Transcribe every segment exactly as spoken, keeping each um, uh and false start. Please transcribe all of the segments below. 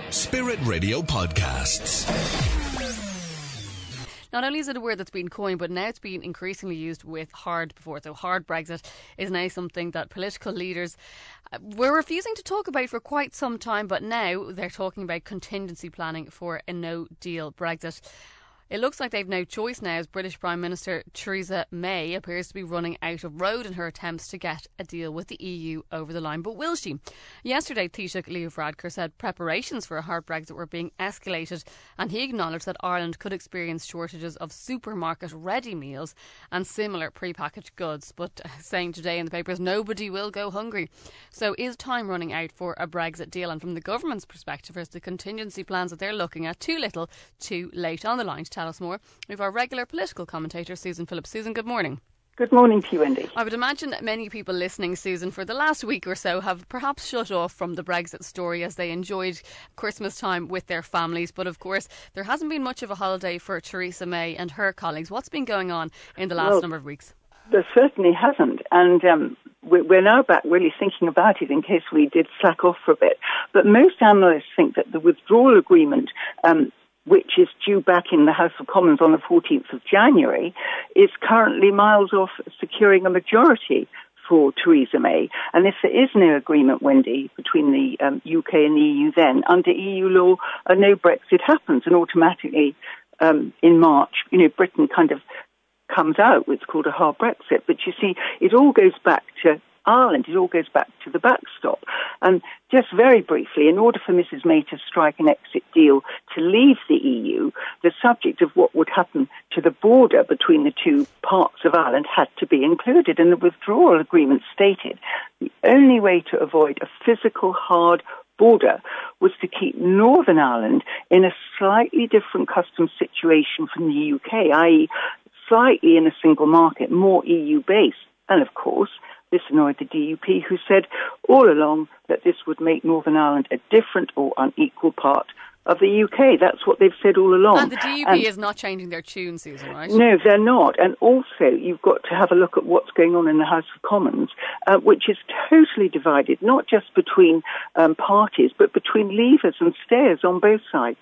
Spirit Radio Podcasts. Not only is it a word that's been coined, but now it's been increasingly used with hard before. So hard Brexit is now something that political leaders were refusing to talk about for quite some time, but now they're talking about contingency planning for a no-deal Brexit. It looks like they've no choice now, as British Prime Minister Theresa May appears to be running out of road in her attempts to get a deal with the E U over the line. But will she? Yesterday, Taoiseach Leo Varadkar said preparations for a hard Brexit were being escalated, and he acknowledged that Ireland could experience shortages of supermarket ready meals and similar prepackaged goods. But uh, saying today in the papers, nobody will go hungry. So is time running out for a Brexit deal? And from the government's perspective, is the contingency plans that they're looking at too little, too late? On the line to tell us more, we have our regular political commentator, Susan Phillips. Susan, good morning. Good morning to you, Wendy. I would imagine that many people listening, Susan, for the last week or so have perhaps shut off from the Brexit story as they enjoyed Christmas time with their families. But of course, there hasn't been much of a holiday for Theresa May and her colleagues. What's been going on in the last well, number of weeks? There certainly hasn't. And um, we're now back really thinking about it in case we did slack off for a bit. But most analysts think that the withdrawal agreement um, which is due back in the House of Commons on the fourteenth of January, is currently miles off securing a majority for Theresa May. And if there is no agreement, Wendy, between the um, U K and the E U then, under E U law, a no Brexit happens, and automatically um, in March, you know, Britain kind of comes out. It's called a hard Brexit. But you see, it all goes back to Ireland. It all goes back to the backstop. And just very briefly, in order for Missus May to strike an exit deal to leave the E U, the subject of what would happen to the border between the two parts of Ireland had to be included. And the withdrawal agreement stated the only way to avoid a physical hard border was to keep Northern Ireland in a slightly different customs situation from the U K, that is slightly in a single market, more E U-based. And of course, this annoyed the D U P, who said all along that this would make Northern Ireland a different or unequal part of the U K. That's what they've said all along. And the D U P and is not changing their tune, Susan, right? No, they're not. And also, you've got to have a look at what's going on in the House of Commons, uh, which is totally divided, not just between um, parties, but between leavers and stayers on both sides.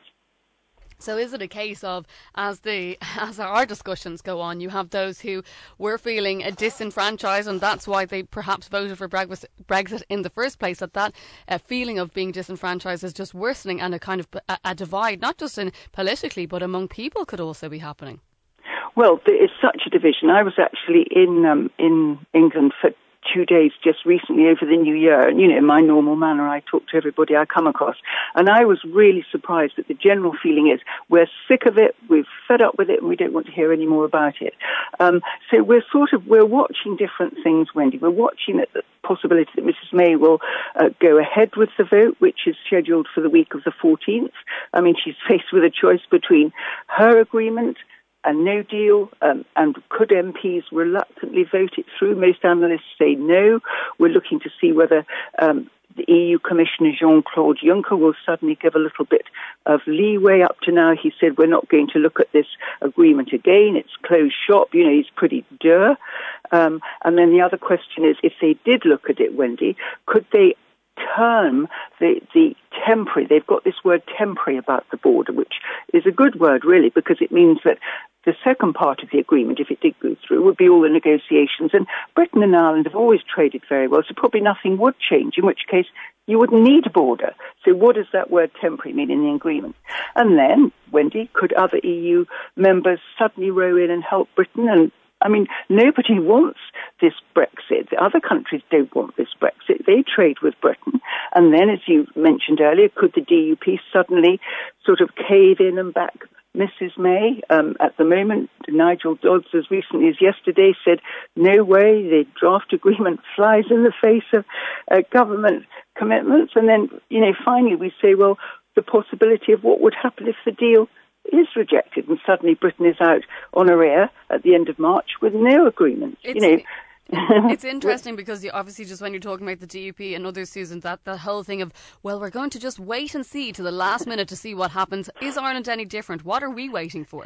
So is it a case of, as the as our discussions go on, you have those who were feeling a disenfranchised, and that's why they perhaps voted for Brexit in the first place, that that uh, feeling of being disenfranchised is just worsening, and a kind of a, a divide, not just in politically, but among people could also be happening? Well, there is such a division. I was actually in um, in England for two days just recently over the new year, and you know, in my normal manner I talk to everybody I come across, and I was really surprised that the general feeling is we're sick of it, we're fed up with it, and we don't want to hear any more about it. Um, so we're sort of, we're watching different things, Wendy. We're watching the possibility that Missus May will uh, go ahead with the vote, which is scheduled for the week of the fourteenth. I mean, she's faced with a choice between her agreement, a no deal, um, and could M Ps reluctantly vote it through? Most analysts say no. We're looking to see whether um, the E U Commissioner Jean-Claude Juncker will suddenly give a little bit of leeway. Up to now, he said, we're not going to look at this agreement again. It's closed shop. You know, he's pretty dur. Um, and then the other question is, if they did look at it, Wendy, could they term the, the temporary, they've got this word temporary about the border, which is a good word really, because it means that the second part of the agreement, if it did go through, would be all the negotiations. And Britain and Ireland have always traded very well, so probably nothing would change, in which case you wouldn't need a border. So what does that word temporary mean in the agreement? And then, Wendy, could other E U members suddenly row in and help Britain? And I mean, nobody wants this Brexit. The other countries don't want this Brexit. They trade with Britain. And then, as you mentioned earlier, could the D U P suddenly sort of cave in and back Missus May? Um, at the moment, Nigel Dodds, as recently as yesterday, said, no way, the draft agreement flies in the face of uh, government commitments. And then, you know, finally we say, well, the possibility of what would happen if the deal is rejected, and suddenly Britain is out on arrear at the end of March with no agreement. It's, you know, it's interesting because you obviously, just when you're talking about the D U P and others, Susan, that the whole thing of, well, we're going to just wait and see to the last minute to see what happens. Is Ireland any different? What are we waiting for?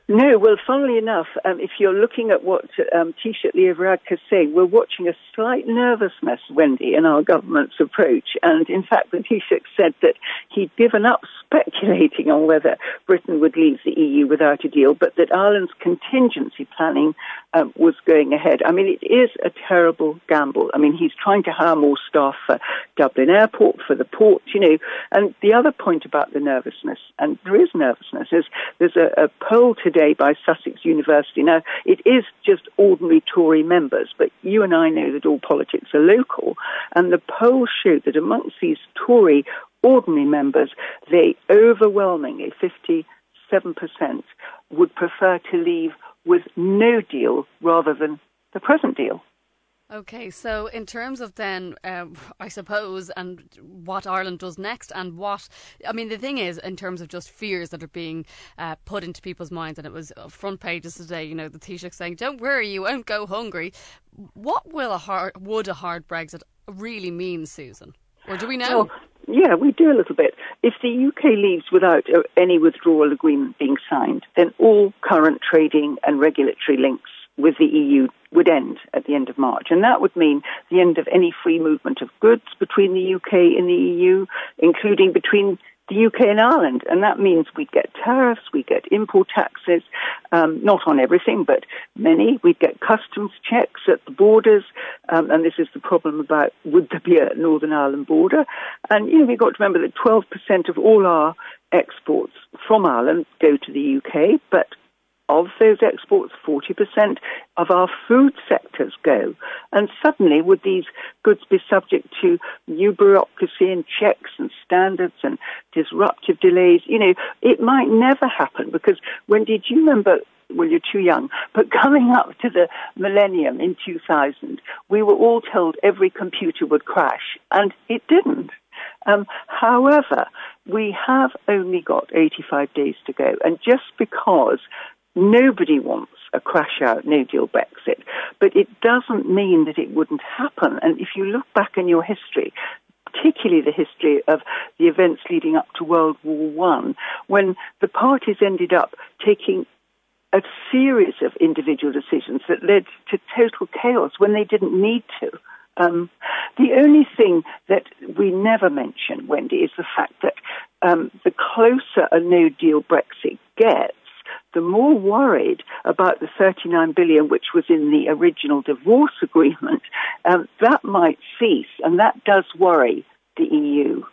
No, well, funnily enough, um, if you're looking at what um, Taoiseach Leo Varadkar's saying, we're watching a slight nervousness, Wendy, in our government's approach. And in fact, the Taoiseach said that he'd given up speculating on whether Britain would leave the E U without a deal, but that Ireland's contingency planning um, was going ahead. I mean, it is a terrible gamble. I mean, he's trying to hire more staff for Dublin Airport, for the port, you know. And the other point about the nervousness, and there is nervousness, is there's a, a poll today by Sussex University. Now, it is just ordinary Tory members, but you and I know that all politics are local, and the polls show that amongst these Tory ordinary members, they overwhelmingly, fifty-seven percent, would prefer to leave with no deal rather than the present deal. Okay, so in terms of then, um, I suppose, and what Ireland does next, and what, I mean, the thing is, in terms of just fears that are being uh, put into people's minds, and it was front pages today, you know, the Taoiseach saying, don't worry, you won't go hungry. What will a hard, would a hard Brexit really mean, Susan? Or do we know? Well, yeah, we do a little bit. If the U K leaves without uh, any withdrawal agreement being signed, then all current trading and regulatory links with the E U would end at the end of March. And that would mean the end of any free movement of goods between the U K and the E U, including between the U K and Ireland. And that means we'd get tariffs, we'd get import taxes, um, not on everything, but many. We'd get customs checks at the borders. Um, and this is the problem about would there be a Northern Ireland border? And, you know, we've got to remember that twelve percent of all our exports from Ireland go to the U K, but of those exports, forty percent of our food sectors go. And suddenly, would these goods be subject to new bureaucracy and checks and standards and disruptive delays? You know, it might never happen because when did you remember, well, you're too young, but coming up to the millennium in two thousand, we were all told every computer would crash, and it didn't. Um, however, we have only got eighty-five days to go, and just because nobody wants a crash-out, no-deal Brexit, but it doesn't mean that it wouldn't happen. And if you look back in your history, particularly the history of the events leading up to World War One, when the parties ended up taking a series of individual decisions that led to total chaos when they didn't need to. Um, the only thing that we never mention, Wendy, is the fact that um, the closer a no-deal Brexit gets, the more worried about the thirty-nine billion, which was in the original divorce agreement, um, that might cease, and that does worry the E U.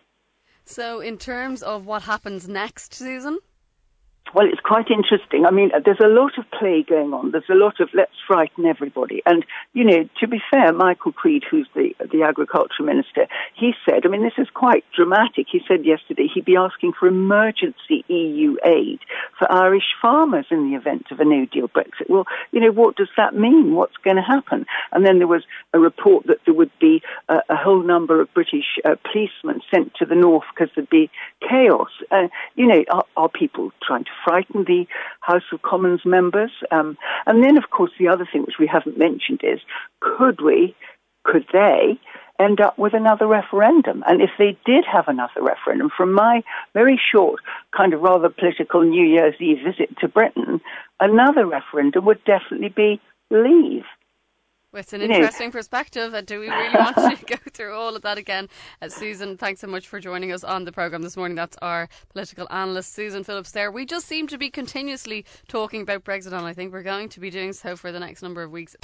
So in terms of what happens next, Susan? Well, it's quite interesting. I mean, there's a lot of play going on. There's a lot of let's frighten everybody. And, you know, to be fair, Michael Creed, who's the, the agriculture minister, he said, I mean, this is quite dramatic. He said yesterday he'd be asking for emergency E U aid for Irish farmers in the event of a no-deal Brexit. Well, you know, what does that mean? What's going to happen? And then there was a report that there would be a, a whole number of British uh, policemen sent to the north because there'd be chaos. Uh, you know, are, are people trying to frighten the House of Commons members? Um, and then, of course, the other thing which we haven't mentioned is, could we, could they end up with another referendum? And if they did have another referendum, from my very short, kind of rather political New Year's Eve visit to Britain, another referendum would definitely be leave. Well, it's an interesting perspective. Do we really want to go through all of that again? Uh, Susan, thanks so much for joining us on the programme this morning. That's our political analyst, Susan Phillips there. We just seem to be continuously talking about Brexit, and I think we're going to be doing so for the next number of weeks.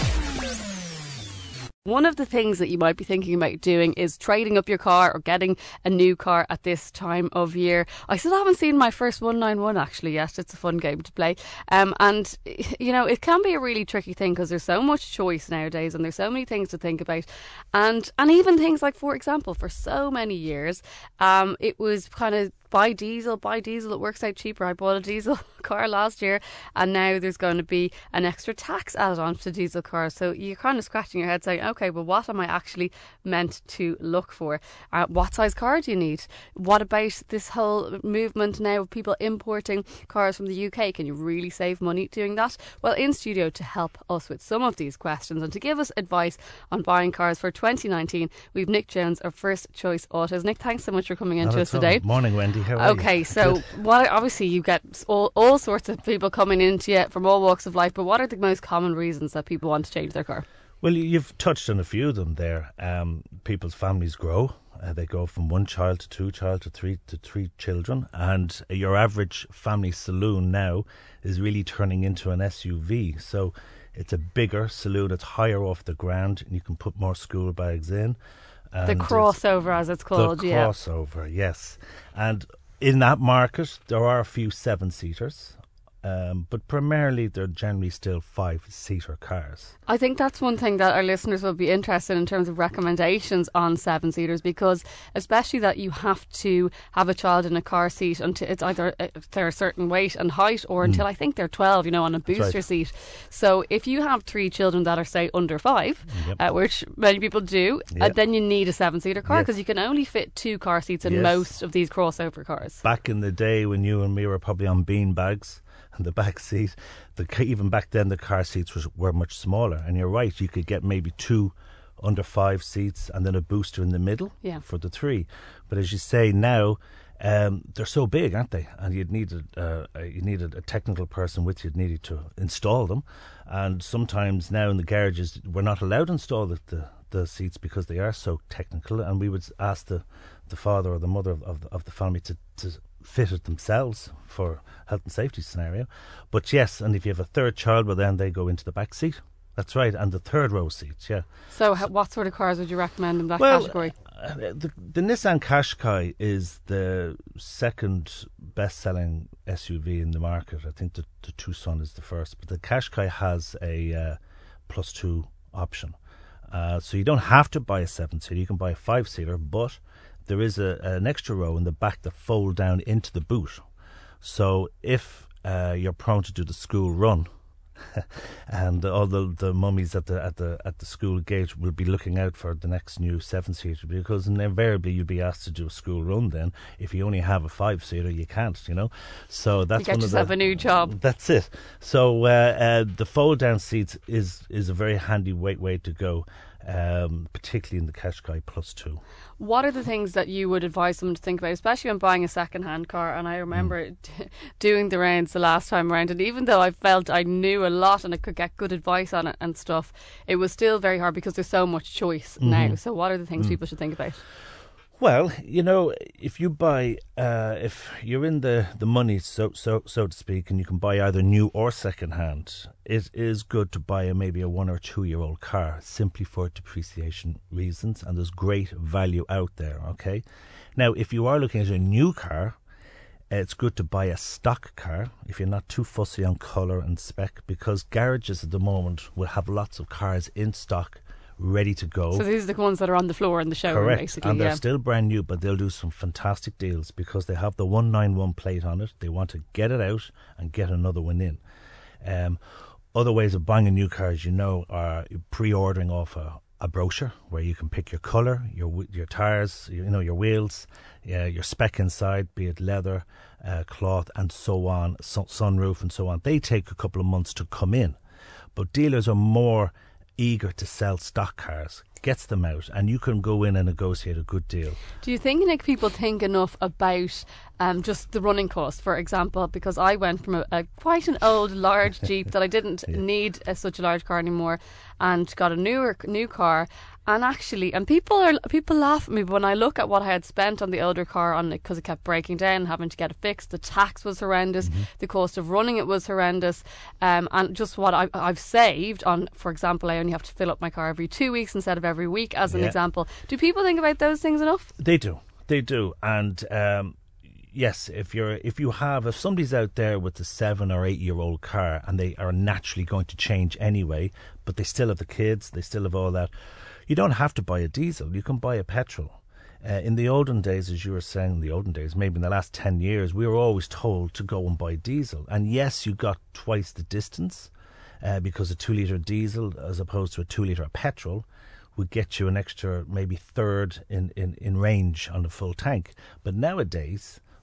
One of the things that you might be thinking about doing is trading up your car or getting a new car at this time of year. I still haven't seen my first one ninety-one actually yet. It's a fun game to play. Um, and, you know, it can be a really tricky thing because there's so much choice nowadays and there's so many things to think about. And, and even things like, for example, for so many years, um, it was kind of buy diesel, buy diesel, it works out cheaper. I bought a diesel car last year and now there's going to be an extra tax added on to diesel cars. So you're kind of scratching your head saying, okay, well, what am I actually meant to look for? Uh, what size car do you need? What about this whole movement now of people importing cars from the U K? Can you really save money doing that? Well, in studio to help us with some of these questions and to give us advice on buying cars for twenty nineteen, we've Nick Jones of First Choice Autos. Nick, thanks so much for coming in to us today. Morning, Wendy. How are okay, you? so what, obviously you get all, all all sorts of people coming into you from all walks of life, but what are the most common reasons that people want to change their car? Well, you've touched on a few of them there. Um, people's families grow. Uh, they go from one child to two child to three to three children, and your average family saloon now is really turning into an S U V. So it's a bigger saloon. It's higher off the ground, and you can put more school bags in. The crossover, as it's called, the yeah. The crossover, yes. And in that market, there are a few seven-seaters. Um, but primarily they're generally still five-seater cars. I think that's one thing that our listeners will be interested in terms of recommendations on seven-seaters, because especially that you have to have a child in a car seat until it's either if they're a certain weight and height, or until mm. I think they're twelve, you know, on a booster right. seat. So if you have three children that are, say, under five, yep. uh, which many people do, yep. uh, then you need a seven-seater car, because yes. you can only fit two car seats in yes. most of these crossover cars. Back in the day when you and me were probably on bean bags, and the back seat, the, even back then the car seats was, were much smaller. And you're right, you could get maybe two under five seats and then a booster in the middle yeah. for the three. But as you say now, um, they're so big, aren't they? And you'd need a, uh, you needed a technical person with you, needed to install them. And sometimes now in the garages, we're not allowed to install the, the, the seats because they are so technical. And we would ask the, the father or the mother of, of, the, of the family to, to fit it themselves for health and safety scenario. But yes, and if you have a third child, well then they go into the back seat. That's right, and the third row seats, yeah. So h- what sort of cars would you recommend in that well, category? Uh, the, the Nissan Qashqai is the second best-selling S U V in the market. I think the, the Tucson is the first, but the Qashqai has a uh, plus two option. Uh, so you don't have to buy a seven-seater, you can buy a five-seater, but there is a, an extra row in the back that fold down into the boot. So if uh, you're prone to do the school run, and all the the mummies at the at the at the school gate will be looking out for the next new seven seater, because invariably you'll be asked to do a school run. Then, if you only have a five seater, you can't. You know, so that's you get one yourself of the, a new job. That's it. So uh, uh, the fold down seats is is a very handy way way to go. Um, particularly in the Qashqai Plus two. What are the things that you would advise them to think about, especially when buying a second-hand car? And I remember mm. d- doing the rounds the last time around, and even though I felt I knew a lot and I could get good advice on it and stuff, it was still very hard because there's so much choice mm-hmm. now. So what are the things mm. people should think about? Well, you know, if you buy, uh, if you're in the, the money, so so so to speak, and you can buy either new or second hand, it is good to buy a, maybe a one or two year old car, simply for depreciation reasons, and there's great value out there. Okay, now if you are looking at a new car, it's good to buy a stock car if you're not too fussy on colour and spec, because garages at the moment will have lots of cars in stock, ready to go. So these are the ones that are on the floor in the showroom. Correct. Basically, and they're yeah. still brand new, but they'll do some fantastic deals because they have the one ninety-one plate on it. They want to get it out and get another one in. Um, other ways of buying a new car, as you know, are pre-ordering off a, a brochure where you can pick your colour, your your tyres, you know, your wheels, uh, your spec inside, be it leather, uh, cloth, and so on, so, sunroof and so on. They take a couple of months to come in, but dealers are more eager to sell stock cars, gets them out, and you can go in and negotiate a good deal. Do you think, Nick, people think enough about um, just the running cost, for example? Because I went from a, a quite an old, large Jeep that I didn't yeah. need a, such a large car anymore, and got a newer new car. And actually, and people are people laugh at me when I look at what I had spent on the older car on it, because it kept breaking down, having to get it fixed. The tax was horrendous. Mm-hmm. The cost of running it was horrendous. Um, and just what I, I've saved on, for example, I only have to fill up my car every two weeks instead of every week, as an yeah. example. Do people think about those things enough? They do. They do. And um, yes, if you're if you have if somebody's out there with a seven or eight year old car and they are naturally going to change anyway, but they still have the kids, they still have all that. You don't have to buy a diesel. You can buy a petrol. Uh, in the olden days, as you were saying, in the olden days, maybe in the last ten years, we were always told to go and buy diesel. And yes, you got twice the distance uh, because a two litre diesel, as opposed to a two litre petrol, would get you an extra maybe third in, in, in range on the full tank. But nowadays,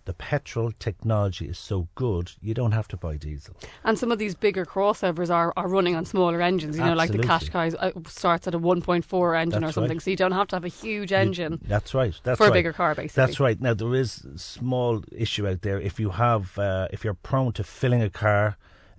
the petrol technology is so good, you don't have to buy diesel. And some of these bigger crossovers are, are running on smaller engines, you know, Absolutely. like the Qashqai uh, starts at a one point four engine That's or something, right. so you don't have to have a huge engine You, that's right. That's for a right. bigger car, basically. That's right. Now, there is a small issue out there. If you have, uh, if you're prone to filling a car,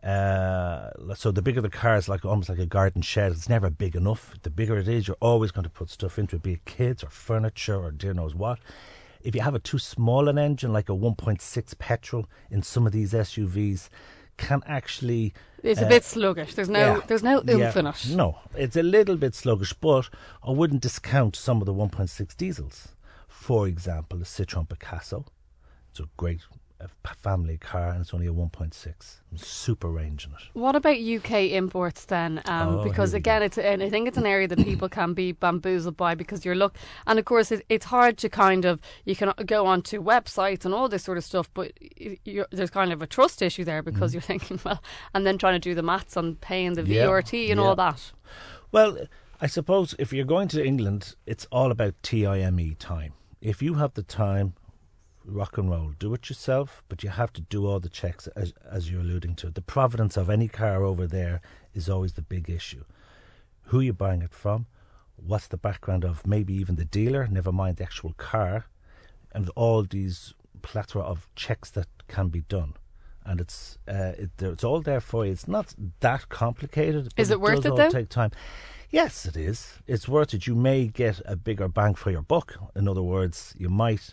uh, so the bigger the car is, like almost like a garden shed. It's never big enough. The bigger it is, you're always going to put stuff into it, be it kids or furniture or dear knows what. If you have a too small an engine, like a one point six petrol in some of these S U Vs, can actually... It's uh, a bit sluggish. There's no yeah, there's no oomph yeah, in it. No, it's a little bit sluggish, but I wouldn't discount some of the one point six diesels. For example, the Citroën Picasso. It's a great uh, family car, and it's only a one point six. Super range in it. What about U K imports then? Um, Oh, because here we again, go. it's and I think it's an area that people can be bamboozled by, because you're look, and of course it, it's hard to kind of, you can go onto websites and all this sort of stuff, but you're, there's kind of a trust issue there, because Mm. you're thinking, well, and then trying to do the maths on paying the Yeah, V R T and yeah. all that. Well, I suppose if you're going to England, it's all about time, time. If you have the time, rock and roll, do it yourself, but you have to do all the checks, as, as you're alluding to. The provenance of any car over there is always the big issue. Who you're buying it from, what's the background of maybe even the dealer, never mind the actual car, and all these plethora of checks that can be done. And it's uh, it, it's all there for you. It's not that complicated. Is but it worth does it all though? Take time. Yes, it is. It's worth it. You may get a bigger bang for your buck. In other words, you might,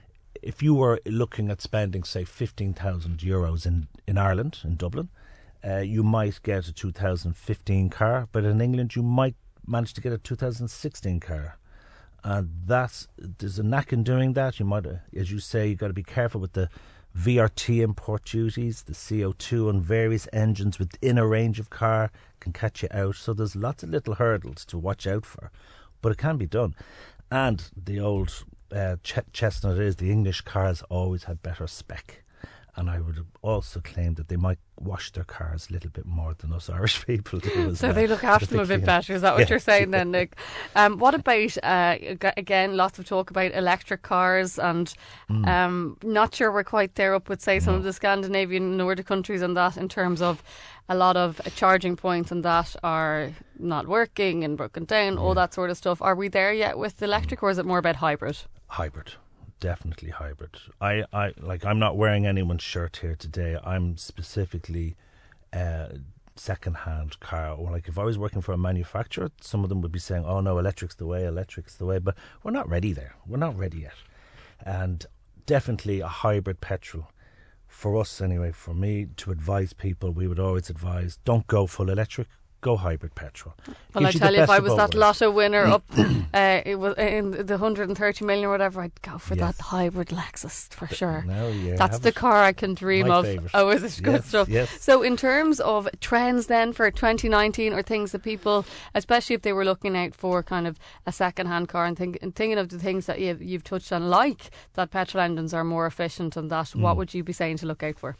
if you were looking at spending, say, fifteen thousand euros in, in Ireland, in Dublin, uh, you might get a two thousand fifteen car, but in England you might manage to get a two thousand sixteen car. And that's, there's a knack in doing that. You might, uh, as you say, you've got to be careful with the V R T import duties, the C O two on various engines within a range of car can catch you out. So there's lots of little hurdles to watch out for, but it can be done. And the old uh, ch- chestnut is the English cars always had better spec. And I would also claim that they might wash their cars a little bit more than us Irish people do as So well. they look after them a bit better. Is that what Yeah. you're saying then, Nick? Um, what about, uh, ag- again, lots of talk about electric cars, and Mm. um, not sure we're quite there up with, say, some of the Scandinavian Nordic countries and that, in terms of a lot of charging points and that are not working and broken down, all that sort of stuff. Are we there yet with electric, or is it more about hybrid? Hybrid. Definitely hybrid. I, I like. I'm not wearing anyone's shirt here today. I'm specifically uh, second-hand car. Or like if I was working for a manufacturer, some of them would be saying, "Oh no, electric's the way. Electric's the way." But we're not ready there. We're not ready yet. And definitely a hybrid petrol. For us, anyway, for me to advise people, we would always advise: don't go full electric. Go hybrid petrol. Well, I Gives tell the you, if best I of was both that worlds. lotto winner up, uh, it was in the one hundred thirty million or whatever, I'd go for Yes. that hybrid Lexus for sure. No, yeah, That's have the it. car I can dream My of. favourite. Oh, is it good Yes, stuff? yes. So, in terms of trends then for twenty nineteen, or things that people, especially if they were looking out for kind of a second-hand car, and, think, and thinking of the things that you've, you've touched on, like that petrol engines are more efficient and that, Mm. what would you be saying to look out for?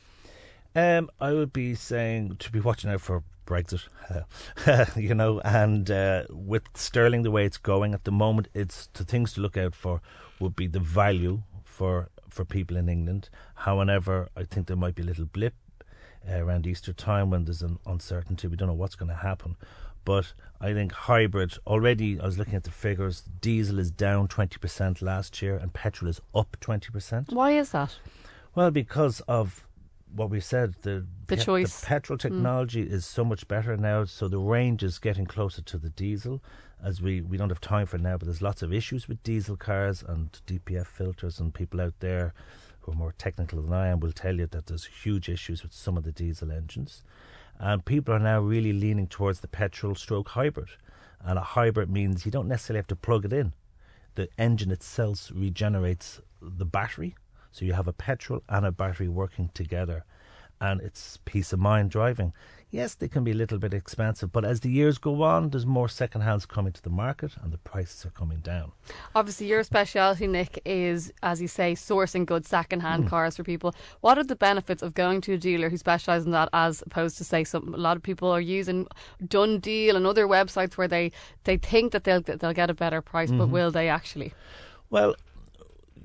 Um, I would be saying to be watching out for Brexit, you know, and uh, with sterling the way it's going at the moment, it's the things to look out for would be the value for for people in England. However, I think there might be a little blip uh, around Easter time when there's an uncertainty. We don't know what's going to happen. But I think hybrid, already I was looking at the figures, diesel is down twenty percent last year and petrol is up twenty percent. Why is that? Well, because of what we said, the, The pe- choice. the petrol technology is so much better now, so the range is getting closer to the diesel. As we, we don't have time for now, but there's lots of issues with diesel cars and D P F filters, and people out there who are more technical than I am will tell you that there's huge issues with some of the diesel engines. And people are now really leaning towards the petrol stroke hybrid. And a hybrid means you don't necessarily have to plug it in. The engine itself regenerates the battery. So you have a petrol and a battery working together, and it's peace of mind driving. Yes, they can be a little bit expensive, but as the years go on, there's more second hands coming to the market and the prices are coming down. Obviously, your speciality, Nick, is, as you say, sourcing good second-hand Mm. cars for people. What are the benefits of going to a dealer who specialises in that, as opposed to, say, some a lot of people are using Done Deal and other websites where they, they think that they'll they'll get a better price, Mm-hmm. but will they actually? Well,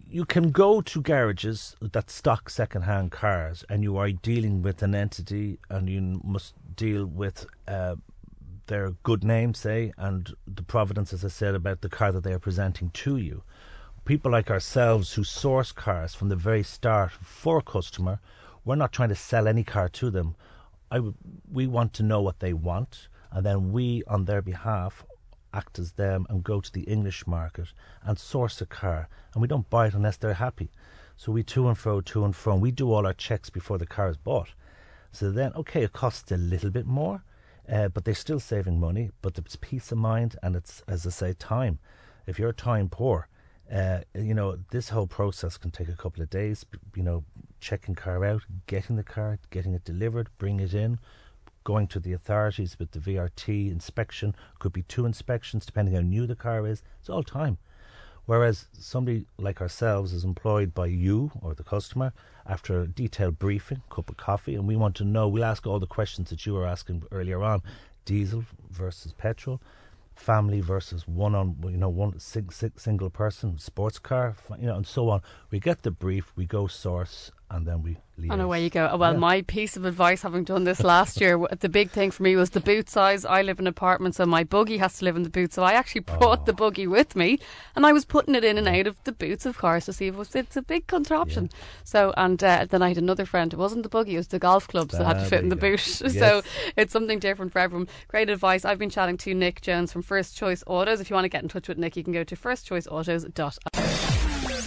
you can go to garages that stock second-hand cars, and you are dealing with an entity, and you must deal with uh, their good name, say, and the provenance, as I said, about the car that they are presenting to you. People like ourselves who source cars from the very start for a customer, we're not trying to sell any car to them. I w- we want to know what they want, and then we, on their behalf, act as them and go to the English market and source a car, and we don't buy it unless they're happy. So we to and fro, to and fro, and we do all our checks before the car is bought. So then, okay, it costs a little bit more, uh, but they're still saving money, but it's peace of mind, and it's, as I say, time. If you're time poor, uh, you know, this whole process can take a couple of days, you know, checking car out, getting the car, getting it delivered, bring it in, going to the authorities with the V R T inspection. Could be two inspections depending how new the car is. It's all time. Whereas somebody like ourselves is employed by you or the customer after a detailed briefing, cup of coffee, and we want to know, we'll ask all the questions that you were asking earlier on. Diesel versus petrol, family versus one on, you know, one sing, sing, single person, sports car, you know, and so on. We get the brief, we go source, and then we leave. And away you go. Well, yeah. My piece of advice, having done this last year, the big thing for me was the boot size. I live in an apartment, so my buggy has to live in the boot. So I actually brought oh. the buggy with me, and I was putting it in and out of the boots of cars to see if it was. It's a big contraption. Yeah. So, and uh, then I had another friend. It wasn't the buggy; it was the golf club, so it had to fit in the go. boot. Yes. So it's something different for everyone. Great advice. I've been chatting to Nick Jones from First Choice Autos. If you want to get in touch with Nick, you can go to first choice autos dot I E.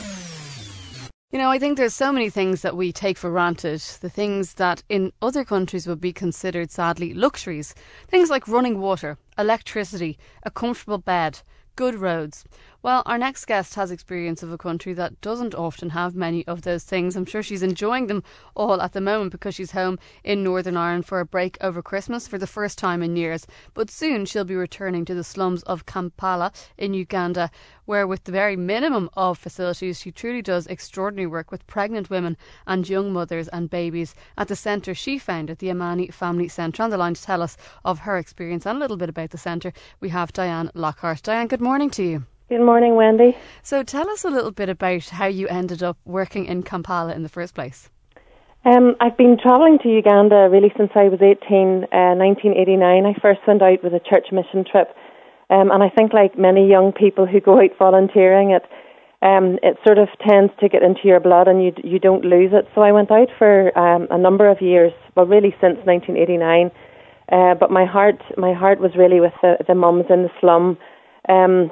You know, I think there's so many things that we take for granted, the things that in other countries would be considered, sadly, luxuries. Things like running water, electricity, a comfortable bed, good roads. Well, our next guest has experience of a country that doesn't often have many of those things. I'm sure she's enjoying them all at the moment because she's home in Northern Ireland for a break over Christmas for the first time in years. But soon she'll be returning to the slums of Kampala in Uganda, where with the very minimum of facilities, she truly does extraordinary work with pregnant women and young mothers and babies at the centre she founded, the Amani Family Centre. On the line to tell us of her experience and a little bit about the centre, we have Diane Lockhart. Diane, good morning to you. Good morning, Wendy. So tell us a little bit about how you ended up working in Kampala in the first place. Um, I've been travelling to Uganda really since I was eighteen, uh, nineteen eighty-nine. I first went out with a church mission trip, um, and I think like many young people who go out volunteering, it um, it sort of tends to get into your blood and you you don't lose it. So I went out for um, a number of years, well really since nineteen eighty-nine, uh, but my heart my heart was really with the, the mums in the slum. Um,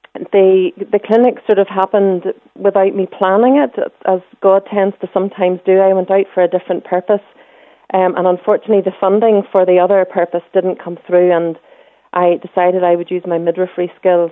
The the clinic sort of happened without me planning it, as God tends to sometimes do. I went out for a different purpose, um, and unfortunately the funding for the other purpose didn't come through, and I decided I would use my midwifery skills.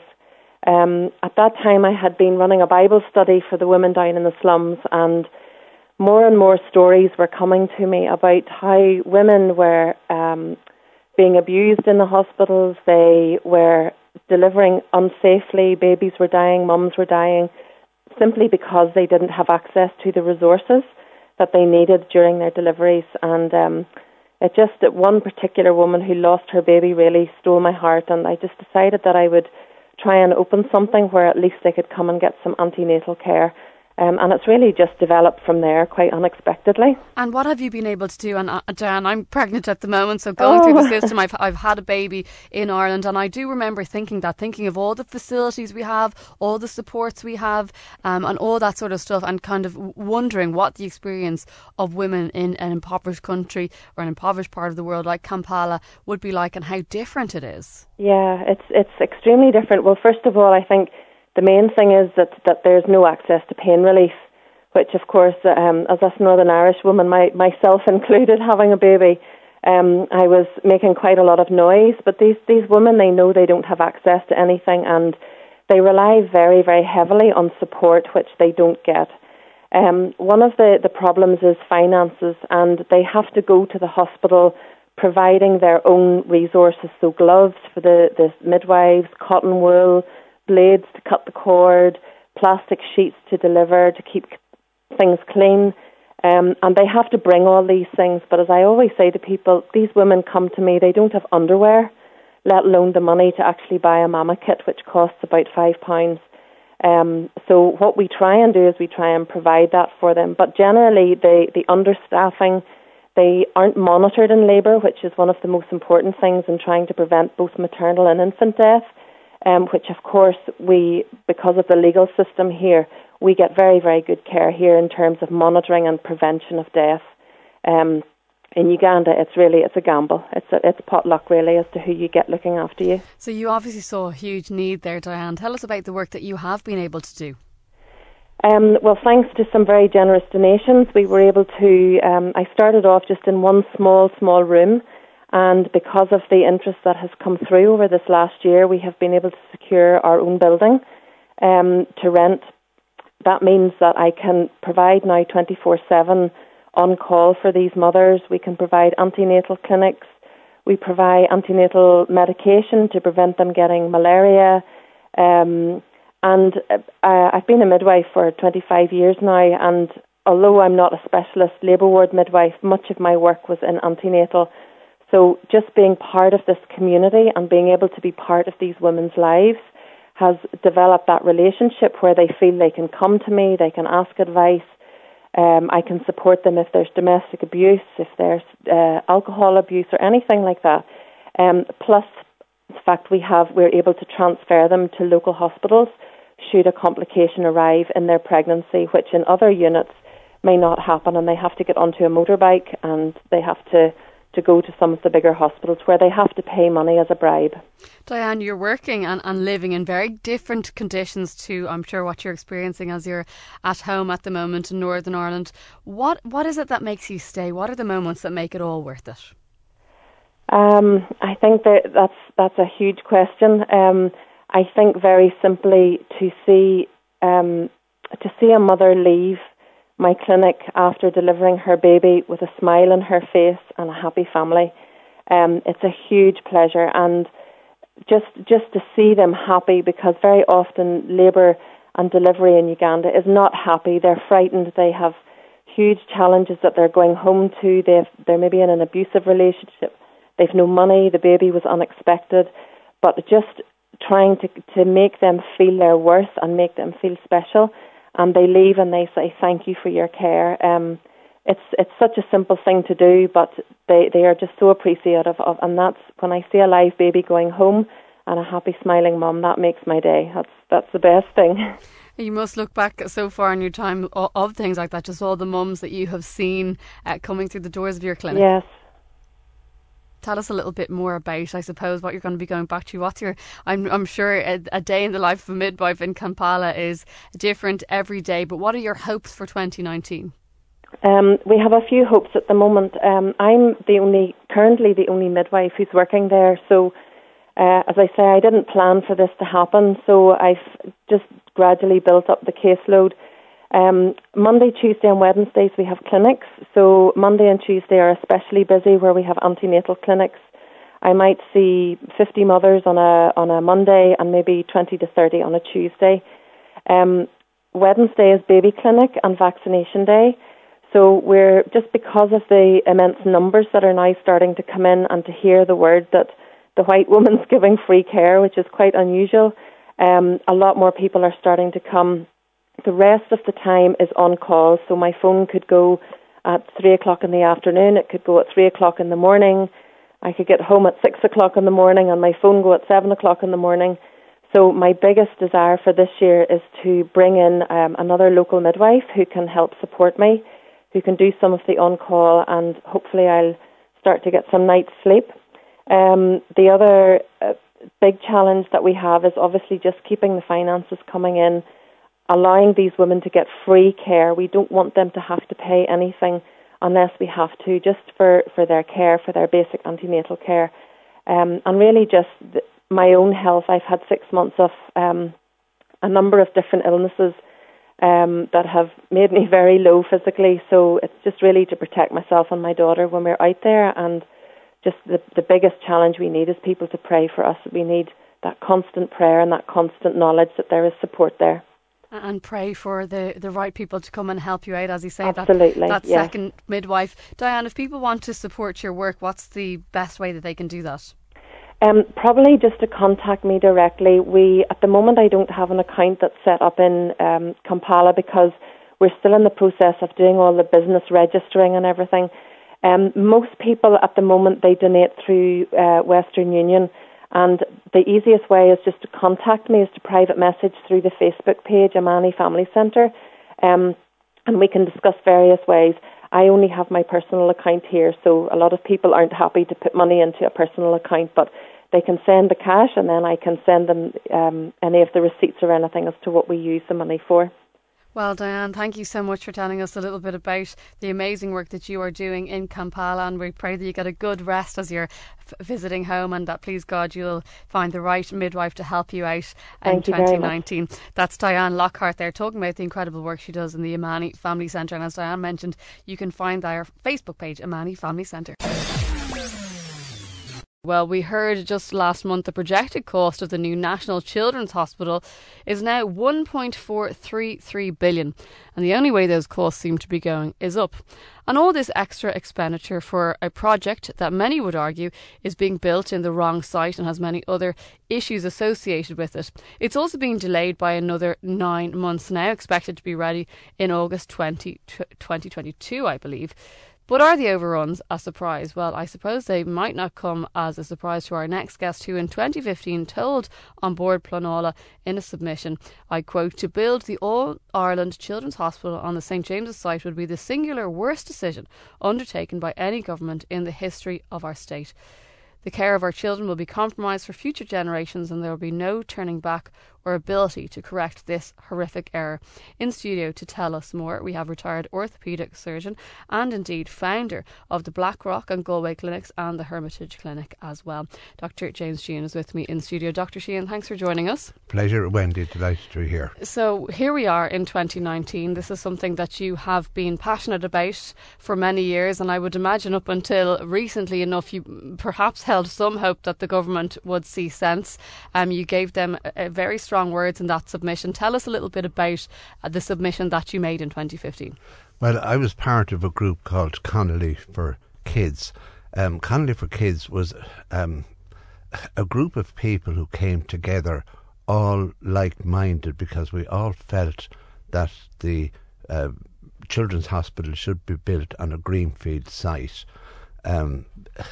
Um, at that time I had been running a Bible study for the women down in the slums, and more and more stories were coming to me about how women were um, being abused in the hospitals. They were delivering unsafely, babies were dying, mums were dying, simply because they didn't have access to the resources that they needed during their deliveries. And um, it just, that one particular woman who lost her baby really stole my heart, and I just decided that I would try and open something where at least they could come and get some antenatal care. Um, and it's really just developed from there quite unexpectedly. And what have you been able to do? And uh, Jan, I'm pregnant at the moment, so going oh. through the system, I've I've had a baby in Ireland, and I do remember thinking that, thinking of all the facilities we have, all the supports we have, um, and all that sort of stuff, and kind of wondering what the experience of women in an impoverished country or an impoverished part of the world like Kampala would be like, and how different it is. Yeah, it's it's extremely different. Well, first of all, I think the main thing is that, that there's no access to pain relief, which of course, um, as a Northern Irish woman, my, myself included, having a baby, um, I was making quite a lot of noise. But these, these women, they know they don't have access to anything, and they rely very, very heavily on support, which they don't get. Um, one of the, the problems is finances, and they have to go to the hospital providing their own resources, so gloves for the, the midwives, cotton wool, blades to cut the cord, plastic sheets to deliver, to keep things clean. Um, and they have to bring all these things. But as I always say to people, these women come to me, they don't have underwear, let alone the money to actually buy a mama kit, which costs about five pounds. Um, so what we try and do is we try and provide that for them. But generally, the, the understaffing, they aren't monitored in labour, which is one of the most important things in trying to prevent both maternal and infant death, um, which of course we, because of the legal system here, we get very, very good care here in terms of monitoring and prevention of death. Um, in Uganda, it's really, it's a gamble. It's a, it's potluck really as to who you get looking after you. So you obviously saw a huge need there, Diane. Tell us about the work that you have been able to do. Um, well, thanks to some very generous donations, we were able to, um, I started off just in one small, small room, and because of the interest that has come through over this last year, we have been able to secure our own building um, to rent. That means that I can provide now twenty-four seven on call for these mothers. We can provide antenatal clinics. We provide antenatal medication to prevent them getting malaria. Um, and uh, I've been a midwife for twenty-five years now, and although I'm not a specialist labour ward midwife, much of my work was in antenatal. So just being part of this community and being able to be part of these women's lives has developed that relationship where they feel they can come to me, they can ask advice. Um, I can support them if there's domestic abuse, if there's uh, alcohol abuse or anything like that. Um, plus, the fact we have, we're able to transfer them to local hospitals should a complication arrive in their pregnancy, which in other units may not happen, and they have to get onto a motorbike and they have to, to go to some of the bigger hospitals where they have to pay money as a bribe. Diane, you're working and, and living in very different conditions to, I'm sure, what you're experiencing as you're at home at the moment in Northern Ireland. What What is it that makes you stay? What are the moments that make it all worth it? Um, I think that that's, that's a huge question. Um, I think very simply to see um, to see a mother leave my clinic after delivering her baby with a smile on her face and a happy family. Um, it's a huge pleasure, and just just to see them happy, because very often labour and delivery in Uganda is not happy. They're frightened. They have huge challenges that they're going home to. They've, they're maybe in an abusive relationship. They've no money. The baby was unexpected. But just trying to to make them feel their worth and make them feel special. And they leave and they say, thank you for your care. Um, it's it's such a simple thing to do, but they, they are just so appreciative of, and that's when I see a live baby going home and a happy smiling mum, that makes my day. That's that's the best thing. You must look back so far in your time of, of things like that, just all the mums that you have seen uh, coming through the doors of your clinic. Yes. Tell us a little bit more about, I suppose, what you're going to be going back to. What's your, I'm I'm sure a, a day in the life of a midwife in Kampala is different every day, but what are your hopes for twenty nineteen? Um, we have a few hopes at the moment. Um, I'm the only, currently the only midwife who's working there, so uh, as I say, I didn't plan for this to happen, so I've just gradually built up the caseload. Um, Monday, Tuesday and Wednesdays we have clinics. So Monday and Tuesday are especially busy, where we have antenatal clinics. I might see fifty mothers on a on a Monday and maybe twenty to thirty on a Tuesday. Um, Wednesday is baby clinic and vaccination day. So we're, just because of the immense numbers that are now starting to come in and to hear the word that the white woman's giving free care, which is quite unusual, um, a lot more people are starting to come. The rest of the time is on call, so my phone could go at three o'clock in the afternoon, it could go at three o'clock in the morning, I could get home at six o'clock in the morning and my phone go at seven o'clock in the morning. So my biggest desire for this year is to bring in um, another local midwife who can help support me, who can do some of the on-call, and hopefully I'll start to get some night's sleep. Um, the other uh, big challenge that we have is obviously just keeping the finances coming in, allowing these women to get free care. We don't want them to have to pay anything unless we have to, just for, for their care, for their basic antenatal care. Um, and really just th- my own health. I've had six months of um, a number of different illnesses um, that have made me very low physically. So it's just really to protect myself and my daughter when we're out there. And just the, the biggest challenge we need is people to pray for us. We need that constant prayer and that constant knowledge that there is support there. And pray for the, the right people to come and help you out, as you say. Absolutely, that, that yeah. second midwife. Diane, if people want to support your work, what's the best way that they can do that? Um, probably just to contact me directly. We, at the moment, I don't have an account that's set up in um, Kampala because we're still in the process of doing all the business registering and everything. Um, most people at the moment, they donate through uh, Western Union, and the easiest way is just to contact me, is to private message through the Facebook page, Amani Family Centre, um, and we can discuss various ways. I only have my personal account here, so a lot of people aren't happy to put money into a personal account, but they can send the cash, and then I can send them um, any of the receipts or anything as to what we use the money for. Well, Diane, thank you so much for telling us a little bit about the amazing work that you are doing in Kampala, and we pray that you get a good rest as you're f- visiting home, and that, please God, you'll find the right midwife to help you out in twenty nineteen. That's Diane Lockhart there, talking about the incredible work she does in the Amani Family Centre, and as Diane mentioned, you can find their Facebook page, Amani Family Centre. Well, we heard just last month the projected cost of the new National Children's Hospital is now one point four three three billion dollars, and the only way those costs seem to be going is up. And all this extra expenditure for a project that many would argue is being built in the wrong site and has many other issues associated with it. It's also being delayed by another nine months now, expected to be ready in August twenty twenty-two, I believe. But are the overruns a surprise? Well, I suppose they might not come as a surprise to our next guest, who in twenty fifteen told An Bord Pleanála in a submission, I quote, "To build the All-Ireland Children's Hospital on the St James's site would be the singular worst decision undertaken by any government in the history of our state. The care of our children will be compromised for future generations, and there will be no turning back or ability to correct this horrific error." In studio to tell us more, we have retired orthopaedic surgeon and indeed founder of the Blackrock and Galway clinics and the Hermitage Clinic as well. Doctor James Sheehan is with me in studio. Doctor Sheehan, thanks for joining us. Pleasure, Wendy. Delighted to be here. So here we are in twenty nineteen. This is something that you have been passionate about for many years, and I would imagine up until recently enough you perhaps held some hope that the government would see sense. Um, you gave them a, a very strong words in that submission. Tell us a little bit about uh, the submission that you made in twenty fifteen. Well, I was part of a group called Connolly for Kids. Um, Connolly for Kids was um, a group of people who came together, all like-minded, because we all felt that the uh, Children's Hospital should be built on a greenfield site. Um,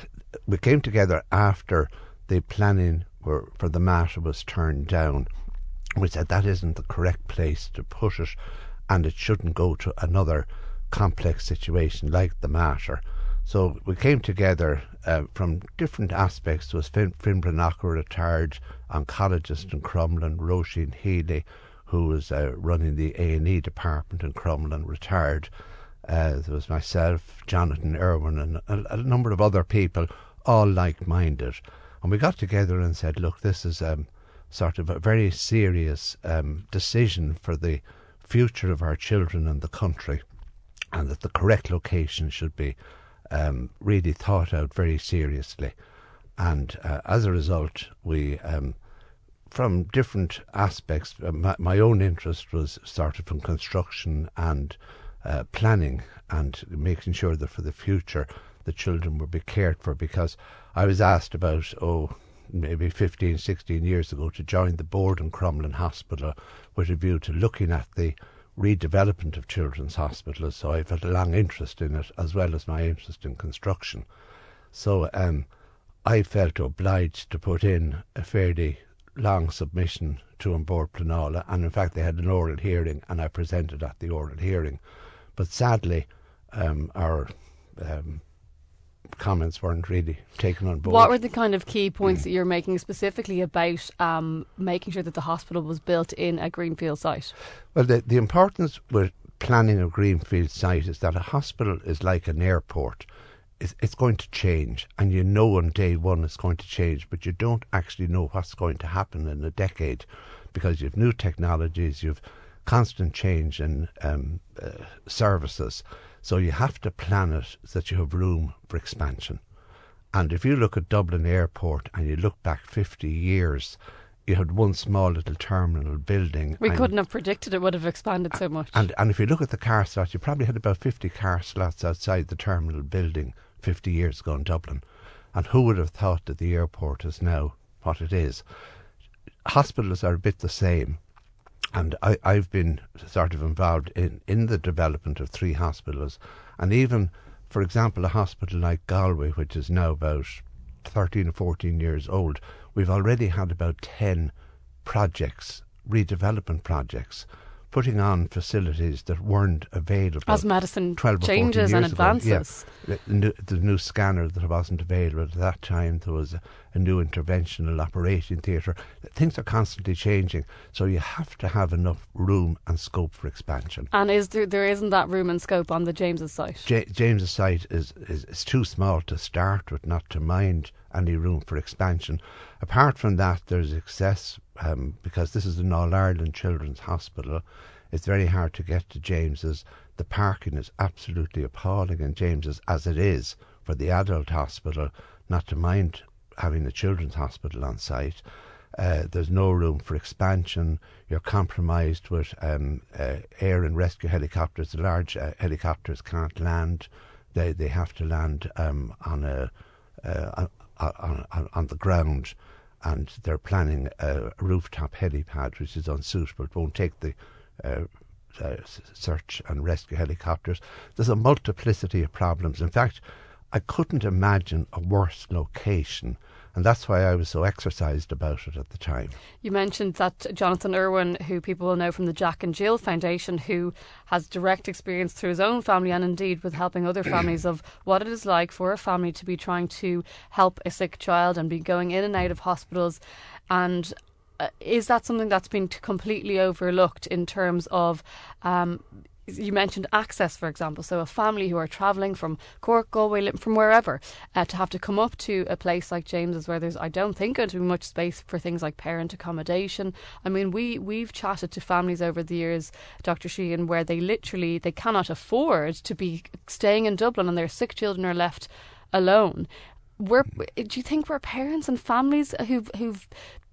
we came together after the planning were, for the matter was turned down. We said that isn't the correct place to put it, and it shouldn't go to another complex situation like the matter. So we came together uh, from different aspects. There was Fin Finbrenach, a retired oncologist in Crumlin, Roisin Healy, who was uh, running the A and E department in Crumlin, retired. Uh, there was myself, Jonathan Irwin, and a, a number of other people, all like-minded. And we got together and said, look, this is um, sort of a very serious um, decision for the future of our children and the country, and that the correct location should be um, really thought out very seriously. And uh, as a result, we, um, from different aspects, uh, my, my own interest was started from construction and uh, planning and making sure that for the future the children would be cared for, because I was asked about, oh, maybe fifteen, sixteen years ago to join the board in Crumlin Hospital with a view to looking at the redevelopment of children's hospitals. So I've had a long interest in it, as well as my interest in construction. So um, I felt obliged to put in a fairly long submission to An Bord Pleanála, and in fact they had an oral hearing, and I presented at the oral hearing. But sadly, um, our um, comments weren't really taken on board. What were the kind of key points mm. that you're making specifically about um, making sure that the hospital was built in a greenfield site? Well, the, the importance with planning a greenfield site is that a hospital is like an airport. It's, it's going to change, and you know on day one it's going to change, but you don't actually know what's going to happen in a decade, because you have new technologies, you have constant change in um, uh, services. So you have to plan it so that you have room for expansion. And if you look at Dublin Airport and you look back fifty years, you had one small little terminal building. We couldn't have predicted it would have expanded so much. And and if you look at the car slots, you probably had about fifty car slots outside the terminal building fifty years ago in Dublin. And who would have thought that the airport is now what it is? Hospitals are a bit the same. And I, I've been sort of involved in, in the development of three hospitals. And even, for example, a hospital like Galway, which is now about thirteen or fourteen years old, we've already had about ten projects, redevelopment projects, putting on facilities that weren't available. As medicine changes and advances. Yeah. The, new, the new scanner that wasn't available at that time, there was a, a new interventional operating theatre. Things are constantly changing, so you have to have enough room and scope for expansion. And is there, there isn't that room and scope on the James's site? J- James's site is, is, is too small to start with, not to mind any room for expansion. Apart from that, there's excess, um, because this is an All-Ireland Children's Hospital. It's very hard to get to James's. The parking is absolutely appalling in James's, as it is for the adult hospital, not to mind having the children's hospital on site. Uh, there's no room for expansion. You're compromised with um, uh, air and rescue helicopters. The large uh, helicopters can't land. They they have to land um, on a uh, on, on, on the ground, and they're planning a rooftop helipad, which is unsuitable. It won't take the uh, uh, search and rescue helicopters. There's a multiplicity of problems. In fact, I couldn't imagine a worse location, and that's why I was so exercised about it at the time. You mentioned that Jonathan Irwin, who people will know from the Jack and Jill Foundation, who has direct experience through his own family and indeed with helping other families of what it is like for a family to be trying to help a sick child and be going in and out of hospitals. And uh, is that something that's been completely overlooked in terms of... Um, You mentioned access, for example, so a family who are travelling from Cork, Galway, from wherever, uh, to have to come up to a place like James's where there's, I don't think, going to be much space for things like parent accommodation. I mean, we, we've chatted to families over the years, Doctor Sheehan, where they literally, they cannot afford to be staying in Dublin and their sick children are left alone. Were, do you think we're parents and families who've, who've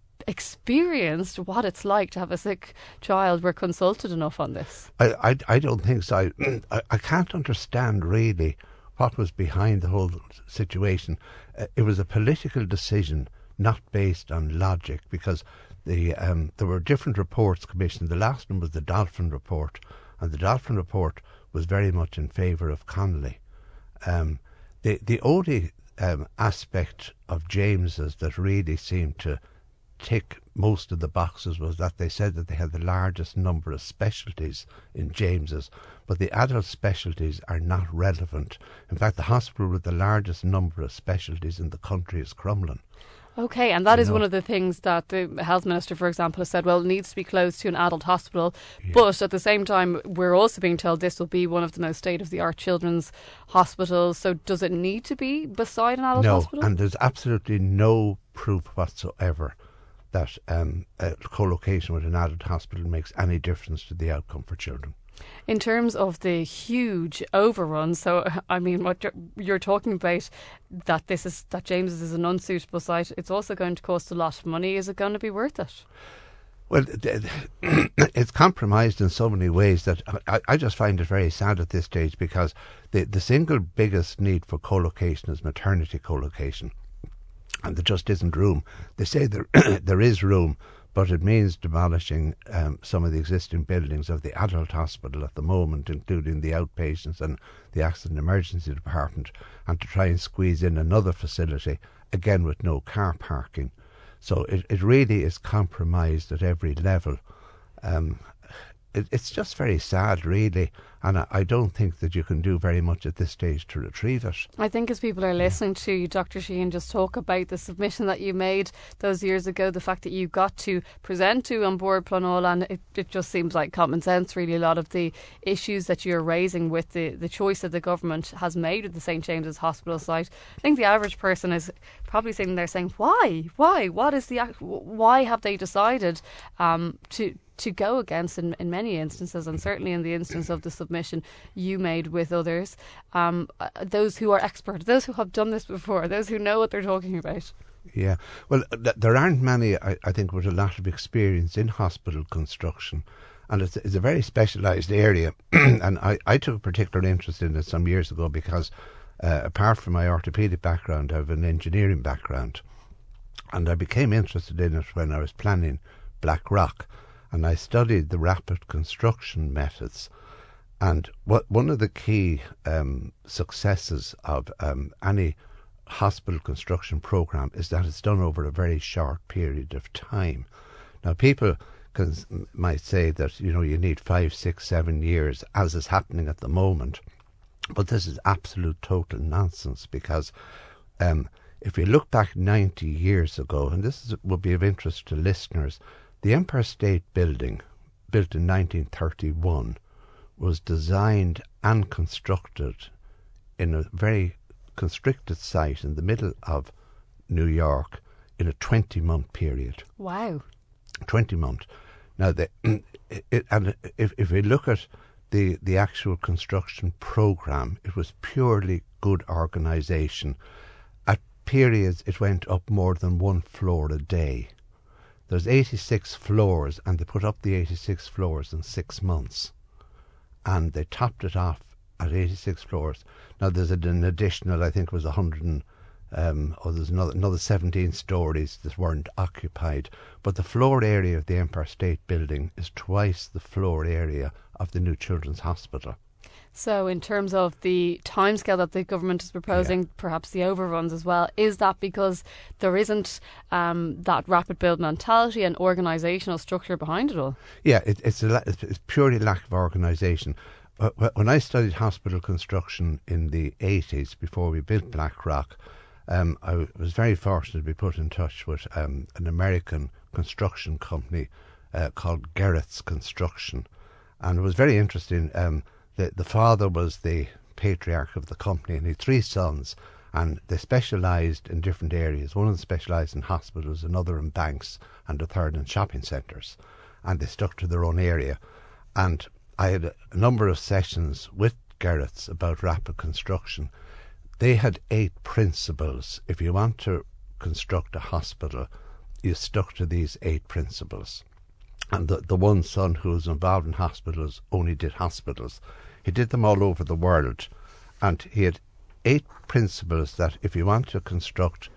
experienced what it's like to have a sick child were consulted enough on this? I, I, I don't think so. I, I can't understand really what was behind the whole situation. Uh, it was a political decision, not based on logic, because the um, there were different reports commissioned. The last one was the Dolphin report, and the Dolphin report was very much in favour of Connolly. Um, the the only um, aspect of James's that really seemed to tick most of the boxes was that they said that they had the largest number of specialties in James's, but the adult specialties are not relevant. In fact, the hospital with the largest number of specialties in the country is Crumlin. Okay, and that you is know. one of the things that the health minister, for example, has said, well, it needs to be close to an adult hospital. Yeah. But at the same time, we're also being told this will be one of the most state-of-the-art children's hospitals. So does it need to be beside an adult no, hospital? No, and there's absolutely no proof whatsoever that um, a co-location with an adult hospital makes any difference to the outcome for children. In terms of the huge overrun, so I mean, what you're, you're talking about, that this is that James's is an unsuitable site, it's also going to cost a lot of money. Is it going to be worth it? Well, it's compromised in so many ways that I, I just find it very sad at this stage, because the, the single biggest need for co-location is maternity co-location. And there just isn't room. They say there there is room, but it means demolishing um, some of the existing buildings of the adult hospital at the moment, including the outpatients and the accident emergency department, and to try and squeeze in another facility, again with no car parking. So it, it really is compromised at every level. Um, it, it's just very sad, really, and I, I don't think that you can do very much at this stage to retrieve it. I think as people are listening to you, Doctor Sheehan, just talk about the submission that you made those years ago, the fact that you got to present to An Bord Pleanála, and it, it just seems like common sense, really, a lot of the issues that you're raising with the, the choice that the government has made with the Saint James's Hospital site. I think the average person is probably sitting there saying, why? Why? What is the, why have they decided um, to to go against in, in many instances, and certainly in the instance of the submission you made with others, um, those who are expert, those who have done this before, those who know what they're talking about? Yeah, well, th- there aren't many, I, I think, with a lot of experience in hospital construction, and it's, it's a very specialised area, and I, I took a particular interest in it some years ago because Uh, apart from my orthopaedic background, I have an engineering background. And I became interested in it when I was planning Blackrock. And I studied the rapid construction methods. And what one of the key um, successes of um, any hospital construction program is that it's done over a very short period of time. Now, people can, might say that, you know, you need five, six, seven years, as is happening at the moment. But this is absolute total nonsense, because um, if you look back ninety years ago, and this is, will be of interest to listeners, the Empire State Building, built in nineteen thirty-one, was designed and constructed in a very constricted site in the middle of New York in a twenty-month period. Wow. twenty months. Now, the, it, and if, if we look at the, the actual construction programme, it was purely good organisation. At periods, it went up more than one floor a day. There's eighty-six floors, and they put up the eighty-six floors in six months. And they topped it off at eighty-six floors. Now, there's an additional, I think it was one hundred and Um, or there's another, another seventeen stories that weren't occupied. But the floor area of the Empire State Building is twice the floor area of the new Children's Hospital. So in terms of the timescale that the government is proposing, yeah. perhaps the overruns as well, is that because there isn't um, that rapid build mentality and organisational structure behind it all? Yeah, it, it's, a, it's purely lack of organisation. When I studied hospital construction in the eighties, before we built Blackrock, Um, I was very fortunate to be put in touch with um, an American construction company uh, called Garrett's Construction. And it was very interesting. Um, the, the father was the patriarch of the company, and he had three sons, and they specialised in different areas. One of them specialised in hospitals, another in banks, and a third in shopping centres. And they stuck to their own area. And I had a, a number of sessions with Garrett's about rapid construction. They had eight principles. If you want to construct a hospital, you stuck to these eight principles. And the, the one son who was involved in hospitals only did hospitals. He did them all over the world. And he had eight principles that if you want to construct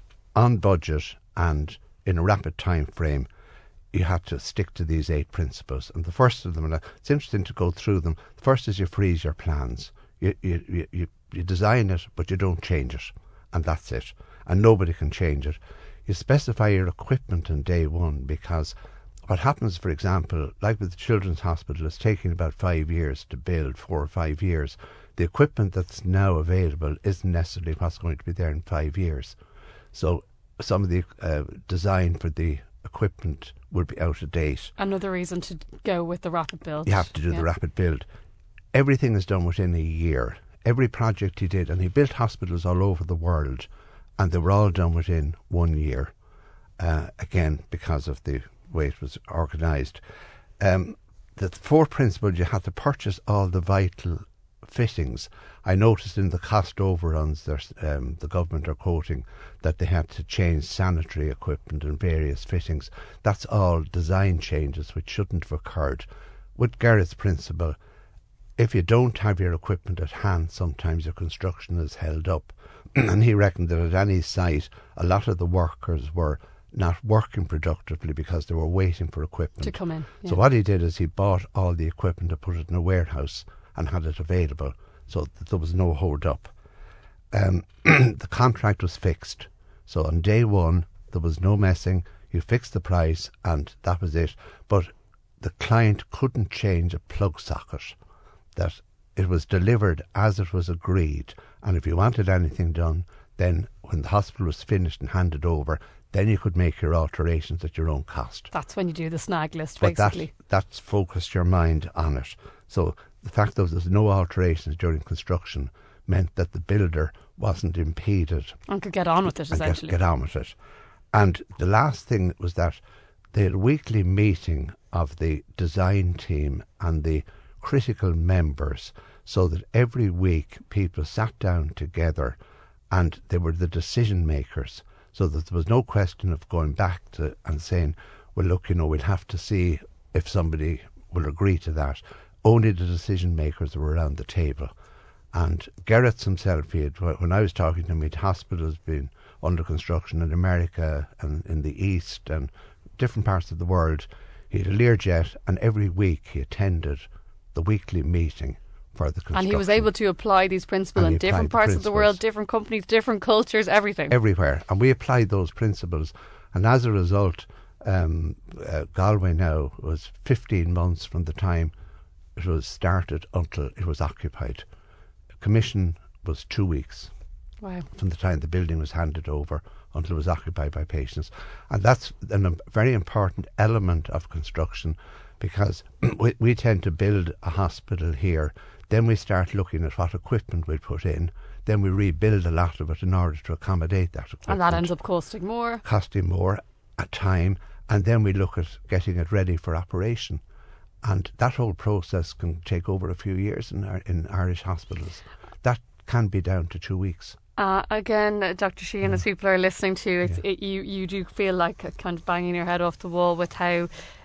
on budget and in a rapid time frame, you have to stick to these eight principles. And the first of them, and it's interesting to go through them, the first is you freeze your plans. You, you, you, you You design it, but you don't change it, and that's it. And nobody can change it. You specify your equipment on day one, because what happens, for example, like with the Children's Hospital, it's taking about five years to build, four or five years. The equipment that's now available isn't necessarily what's going to be there in five years. So some of the uh, design for the equipment will be out of date. Another reason to go with the rapid build. You have to do yeah. the rapid build. Everything is done within a year. Every project he did, and he built hospitals all over the world, and they were all done within one year, uh, again, because of the way it was organised. Um, the fourth principle, you had to purchase all the vital fittings. I noticed in the cost overruns, there's, um, the government are quoting that they had to change sanitary equipment and various fittings. That's all design changes which shouldn't have occurred. With Garrett's principle, if you don't have your equipment at hand, sometimes your construction is held up. And he reckoned that at any site, a lot of the workers were not working productively because they were waiting for equipment to come in. Yeah. So what he did is he bought all the equipment and put it in a warehouse and had it available, so that there was no hold up. Um, the contract was fixed. So on day one, there was no messing. You fixed the price and that was it. But the client couldn't change a plug socket. That it was delivered as it was agreed, and if you wanted anything done, then when the hospital was finished and handed over, then you could make your alterations at your own cost. That's when you do the snag list, but basically. That, that's focused your mind on it. So the fact that there was no alterations during construction meant that the builder wasn't impeded. And could get on with it, essentially. Get, get on with it. And the last thing was that they had a weekly meeting of the design team and the critical members, so that every week people sat down together and they were the decision makers, so that there was no question of going back to and saying, well, look, you know, we'll have to see if somebody will agree to that. Only the decision makers were around the table. And Gerrits himself, he had, when I was talking to him, he had hospitals being under construction in America and in the East and different parts of the world. He had a Learjet, and every week he attended the weekly meeting for the construction. And he was able to apply these principles in different parts of the world, different companies, different cultures, everything. Everywhere. And we applied those principles. And as a result, um, uh, Galway now was fifteen months from the time it was started until it was occupied. Commission was two weeks. Wow. From the time the building was handed over until it was occupied by patients. And that's a um, very important element of construction, because we, we tend to build a hospital here, then we start looking at what equipment we put in, then we rebuild a lot of it in order to accommodate that equipment. And that ends up costing more. Costing more at time, and then we look at getting it ready for operation. And that whole process can take over a few years in, in Irish hospitals. That can be down to two weeks. Uh, again, uh, Doctor Sheehan, mm. as people are listening to you, it's, yeah. it, you, you do feel like uh, kind of banging your head off the wall with how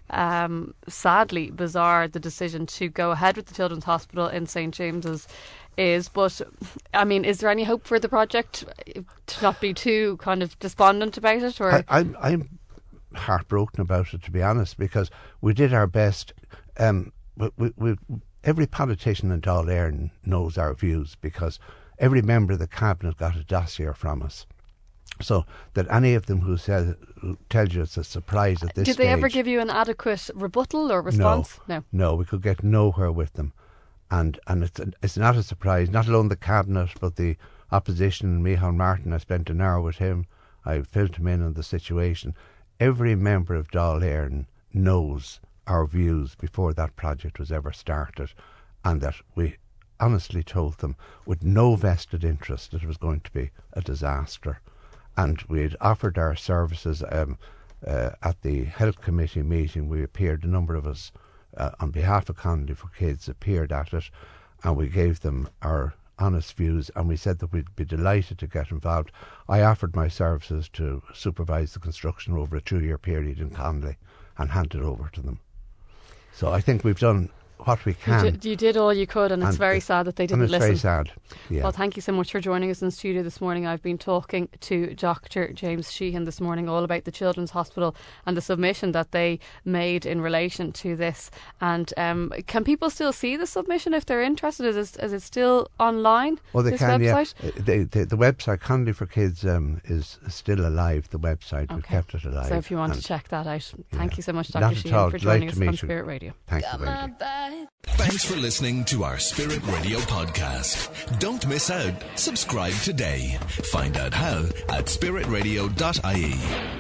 um, sadly bizarre the decision to go ahead with the Children's Hospital in Saint James's is. But, I mean, is there any hope for the project to not be too kind of despondent about it? Or I, I'm, I'm heartbroken about it, to be honest, because we did our best. Um, we, we, we, every politician in Dáil Éireann knows our views, because every member of the cabinet got a dossier from us. So that any of them who says who tells you it's a surprise at this Did stage. they ever give you an adequate rebuttal or response? No, no, no. We could get nowhere with them, and and it's it's not a surprise. Not alone the cabinet, but the opposition. Micheál Martin, I spent an hour with him. I filled him in on the situation. Every member of Dáil Éireann knows our views before that project was ever started, and that we honestly told them with no vested interest that it was going to be a disaster. And we had offered our services um, uh, at the Health Committee meeting. We appeared, a number of us uh, on behalf of Connolly for Kids appeared at it, and we gave them our honest views, and we said that we'd be delighted to get involved. I offered my services to supervise the construction over a two-year period in Connolly and handed over to them. So I think we've done what we can. You did, you did all you could, and, and it's very sad that they didn't and it's listen. Very sad. Yeah. Well, thank you so much for joining us in the studio this morning. I've been talking to Doctor James Sheehan this morning all about the Children's Hospital and the submission that they made in relation to this. And um, can people still see the submission if they're interested? Is it, is it still online? Well, they this can. Website? Yeah, the, the, the website Connolly for Kids um, is still alive. The website, okay. We've kept it alive. So if you want and to check that out, thank yeah. you so much, Doctor Sheehan, for joining us on Spirit Radio. Thank you, Wendy. Thanks for listening to our Spirit Radio podcast. Don't miss out. Subscribe today. Find out how at spirit radio dot I E.